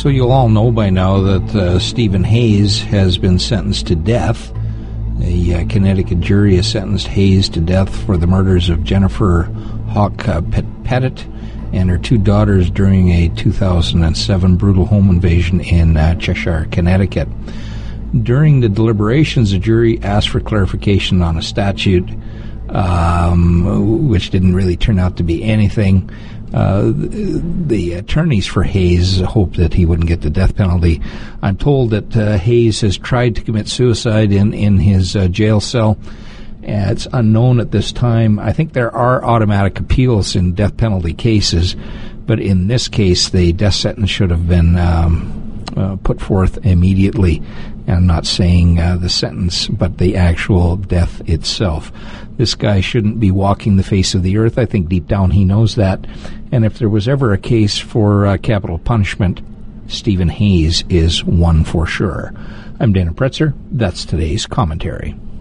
So you'll all know by now that Stephen Hayes has been sentenced to death. A Connecticut jury has sentenced Hayes to death for the murders of Jennifer Hawk Pettit and her two daughters during a 2007 brutal home invasion in Cheshire, Connecticut. During the deliberations, the jury asked for clarification on a statute, which didn't really turn out to be anything. The attorneys for Hayes hoped that he wouldn't get the death penalty. I'm told that Hayes has tried to commit suicide in his jail cell. It's unknown at this time. I think there are automatic appeals in death penalty cases, but in this case, the death sentence should have been put forth immediately. I'm not saying the sentence, but the actual death itself. This guy shouldn't be walking the face of the earth. I think deep down he knows that. And if there was ever a case for capital punishment, Stephen Hayes is one for sure. I'm Dana Pretzer. That's today's commentary.